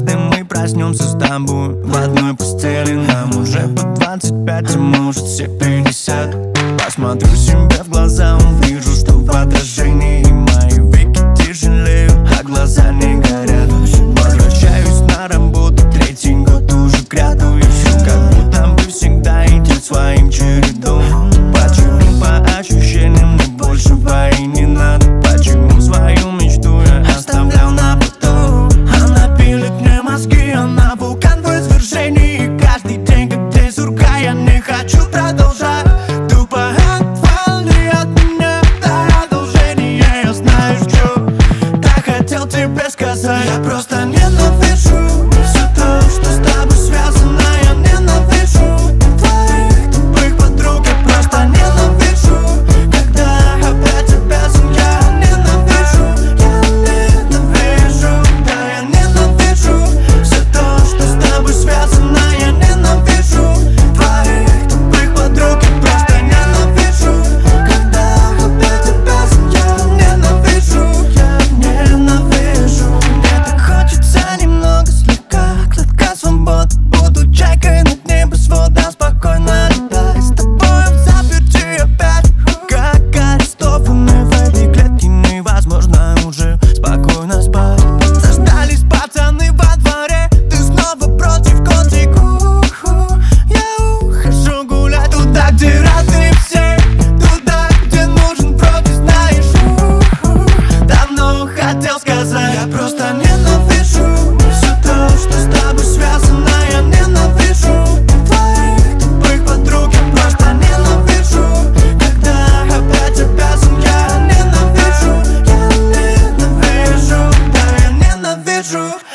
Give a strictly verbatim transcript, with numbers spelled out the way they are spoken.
однажды мы проснемся с тобой в одной постели. Нам уже по двадцать пять, а может все пятьдесят. Посмотрю себе в глаза, увижу, что в отражении мои веки тяжелеют, а глаза не горят. Возвращаюсь на работу, третий год уже к ряду, и все как будто бы всегда идет своим чередом. Почему по ощущениям мне большего и не надо? Почему свою мечту я оставлял на потом? Она пилит мне мозги, она вулкан в извержении, и каждый день как день сурка, я не хочу продолжать. Тупо отвали от меня до одолжения. Я знаю, что так хотел тебе сказать. Я просто ненавижу все то, что с тобой связано. Я ненавижу твоих тупых подруг. Я просто ненавижу, когда опять обязан. Я ненавижу, я ненавижу, да, я ненавижу все то, что с тобой связано. Я ненавижу твоих тупых подруг. Я просто ненавижу, когда опять обязан. Я ненавижу, я ненавижу. Мне так хочется немного, слегка глотка свободы. Буду чайкой над небосводом, спокойно летай с тобой в заперти опять, как арестованный в этой клетке. Невозможно уже спокойно спать. Заждались пацаны во дворе, ты снова против котику. Я ухожу гулять туда, где рады все, туда, где нужен вроде знаешь. Давно хотел сказать, я просто ненавижу все то, что с тобой связано. Я ненавижу твоих тупых подруг. Я просто ненавижу, когда опять обязан. Я ненавижу, я ненавижу, да, я ненавижу